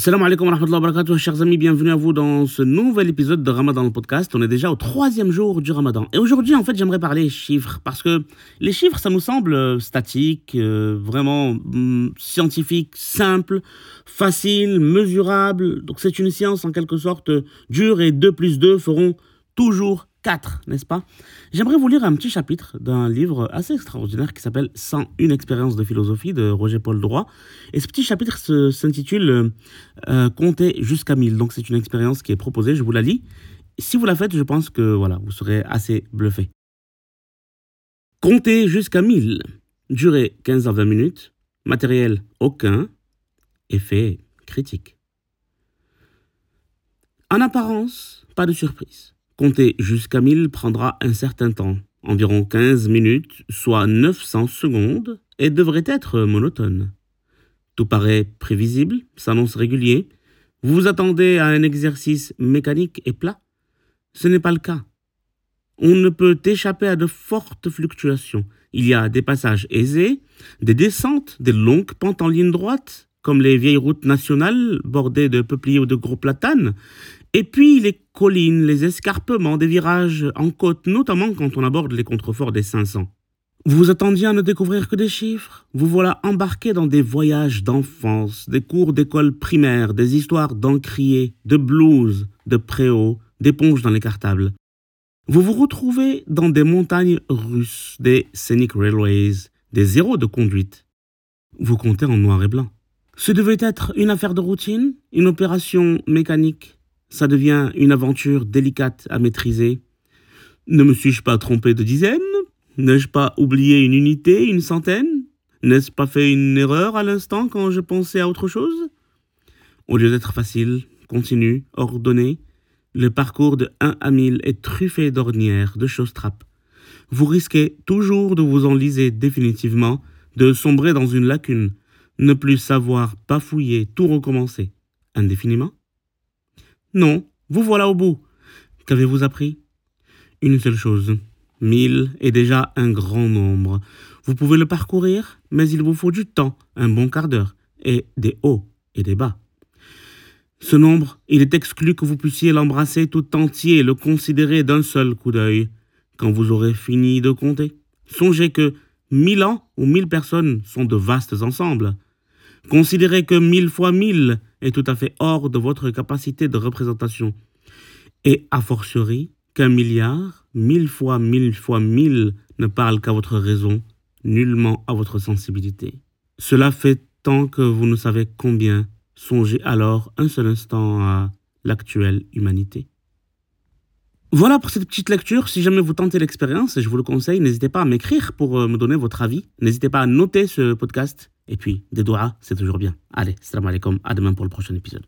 Salam alaikum wa rahmatullahi wa barakatuh, chers amis, bienvenue à vous dans ce nouvel épisode de Ramadan le podcast. On est déjà au 3e jour du Ramadan. Et aujourd'hui, en fait, j'aimerais parler chiffres, parce que les chiffres, ça nous semble statique, vraiment scientifique, simple, facile, mesurable. Donc c'est une science en quelque sorte dure et 2 plus 2 feront toujours 4, n'est-ce pas? J'aimerais vous lire un petit chapitre d'un livre assez extraordinaire qui s'appelle 101 expériences de philosophie de Roger-Paul Droit. Et ce petit chapitre s'intitule Compter jusqu'à 1000. Donc c'est une expérience qui est proposée, je vous la lis. Si vous la faites, je pense que voilà, vous serez assez bluffé. Compter jusqu'à 1000. Durée 15 à 20 minutes. Matériel aucun. Effet critique. En apparence, pas de surprise. Compter jusqu'à 1000 prendra un certain temps, environ 15 minutes, soit 900 secondes, et devrait être monotone. Tout paraît prévisible, s'annonce régulier. Vous vous attendez à un exercice mécanique et plat? Ce n'est pas le cas. On ne peut échapper à de fortes fluctuations. Il y a des passages aisés, des descentes, des longues pentes en ligne droite, comme les vieilles routes nationales bordées de peupliers ou de gros platanes, et puis les collines, les escarpements, des virages en côte, notamment quand on aborde les contreforts des 500. Vous vous attendiez à ne découvrir que des chiffres? Vous voilà embarqué dans des voyages d'enfance, des cours d'école primaire, des histoires d'encriers, de blues, de préaux, d'éponges dans les cartables. Vous vous retrouvez dans des montagnes russes, des scenic railways, des zéros de conduite. Vous comptez en noir et blanc. Ce devait être une affaire de routine, une opération mécanique. Ça devient une aventure délicate à maîtriser. Ne me suis-je pas trompé de dizaine? N'ai-je pas oublié une unité, une centaine? N'ai-je pas fait une erreur à l'instant quand je pensais à autre chose? Au lieu d'être facile, continu, ordonné, le parcours de 1 à 1000 est truffé d'ornières, de choses-trappes. Vous risquez toujours de vous enliser définitivement, de sombrer dans une lacune, ne plus savoir, pas fouiller, tout recommencer. Indéfiniment? Non, vous voilà au bout. Qu'avez-vous appris? Une seule chose. 1000 est déjà un grand nombre. Vous pouvez le parcourir, mais il vous faut du temps, un bon quart d'heure, et des hauts et des bas. Ce nombre, il est exclu que vous puissiez l'embrasser tout entier, le considérer d'un seul coup d'œil, quand vous aurez fini de compter. Songez que 1000 ans ou 1000 personnes sont de vastes ensembles. Considérez que 1000 fois 1000 est tout à fait hors de votre capacité de représentation. Et a fortiori qu'un milliard, 1000 fois 1000 fois 1000 ne parle qu'à votre raison, nullement à votre sensibilité. Cela fait tant que vous ne savez combien. Songez alors un seul instant à l'actuelle humanité. Voilà pour cette petite lecture. Si jamais vous tentez l'expérience, je vous le conseille, n'hésitez pas à m'écrire pour me donner votre avis. N'hésitez pas à noter ce podcast. Et puis, des doigts, c'est toujours bien. Allez, salam alaikum, à demain pour le prochain épisode.